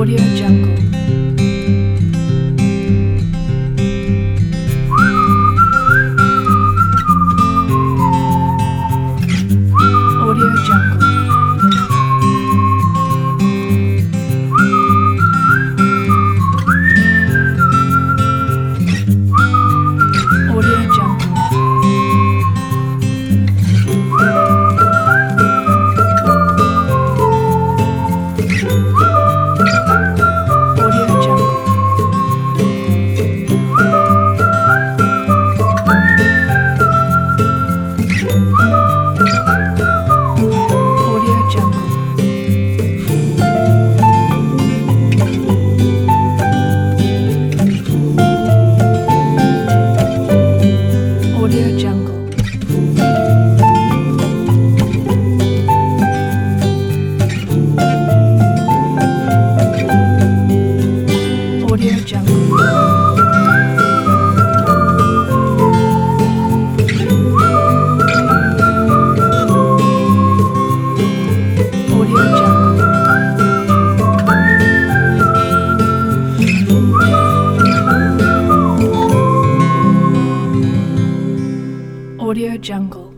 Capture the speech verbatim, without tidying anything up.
Audio Jungle. Audio Jungle. Audio Jungle. Audio Jungle. Audio Jungle. Audio Jungle. Audio Jungle. Audio Jungle. Audio Jungle.